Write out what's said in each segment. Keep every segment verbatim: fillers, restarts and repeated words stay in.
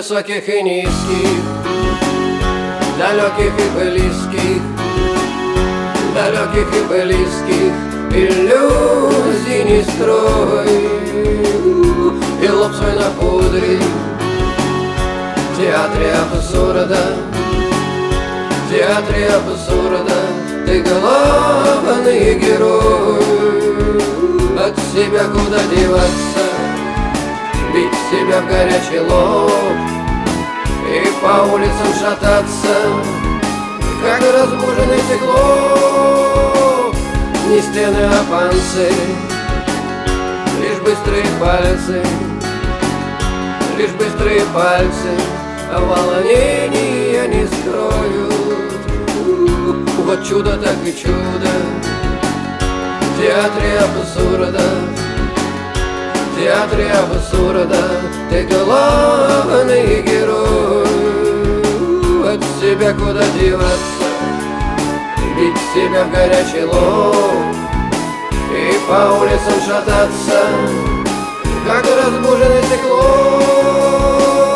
высоких и низких, далеких и близких, далеких и близких, иллюзий не строй, и лоб свой напудри в театре абсурда, в театре абсурда ты главный герой. От себя куда деваться, бить себя в горячий лоб и по улицам шататься, как разбуженный циклоп. Не стены, а панцирь, лишь быстрые пальцы, лишь быстрые пальцы волнения не скроют. Вот чудо так и чудо в театре абсурда, в театре абсурда ты главный герой. От себя куда деваться, бить себя в горячий лоб и по улицам шататься, как разбуженный циклоп.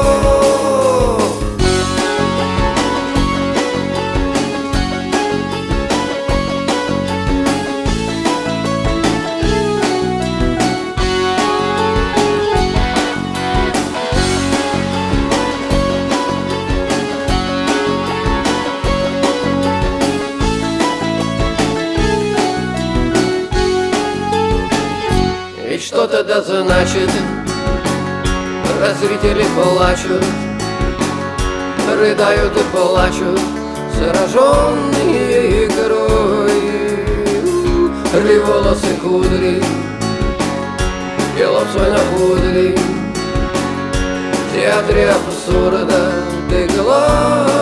И что тогда значит? Раз зрители плачут, рыдают и плачут, сраженные игрой. Рви волосы кудри и лоб свой напудри, в театре абсурда ты главный